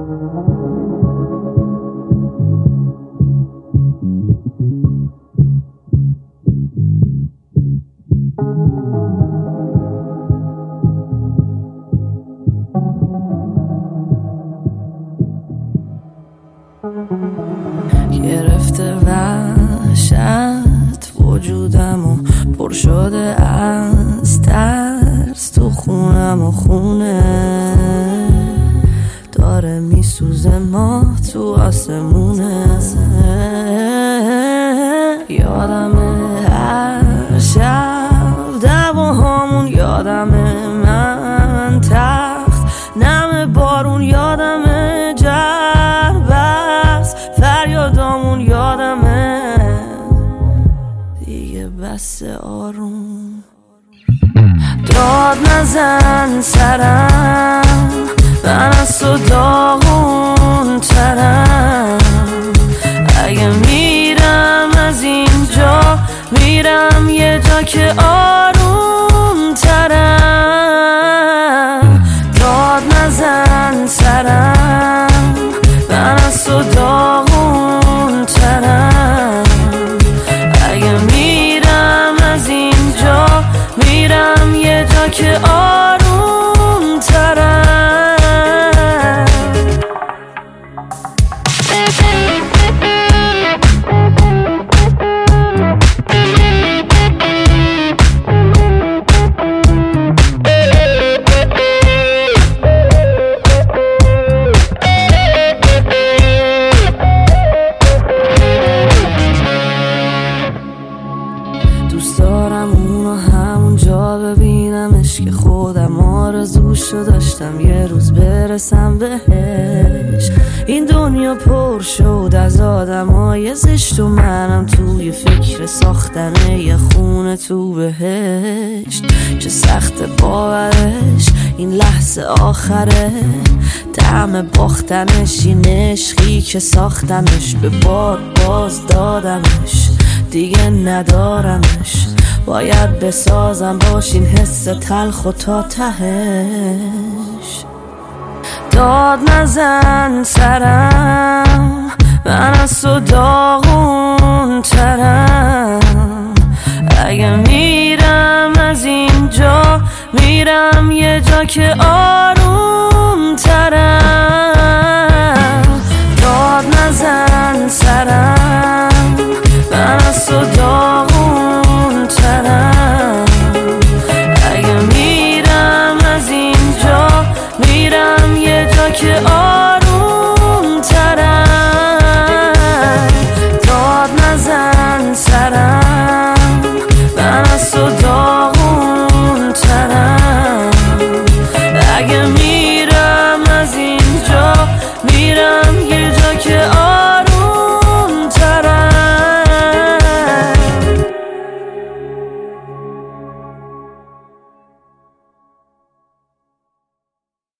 گرفته وحشت وجودم و پر شده از ترس، تو خونم و خونه داره میسوزه، ماه تو آسمونه. یادمه هر شب دعواهامون، یادمه من تخت نم بارون، یادمه جربست فریادامون، یادمه دیگه بس آروم. داد نزن سرم، من از تو داغون ترم. اگه میرم از اینجا، میرم یه جا که آروم ترم. داد نزن سرم، من از تو داغون ترم. اگه میرم از اینجا، میرم یه جا که آروم ترم. دوست دارم اونو همونجا ببینمش که خودم آرزوشو داشتم یه روز برسم بهش. این دنیا پر شد از آدمای زشت و منم توی فکر ساختن یه خونه تو بهشت. چه سخت باورش این لحظه آخره، طعم باختنش این عشقی که ساختمش، به بار باز دادمش دیگه ندارمش. باید بسازم باش این حس تلخ و تا تهش. داد نزن سرم، من از تو داغون ترم. اگه میرم از اینجا، میرم یه جا که آروم ترم. داد نزن سرم، من از تو داغون ترم. اگه میرم از اینجا، میرم یه جا که آروم ترم. داد نزن سرم،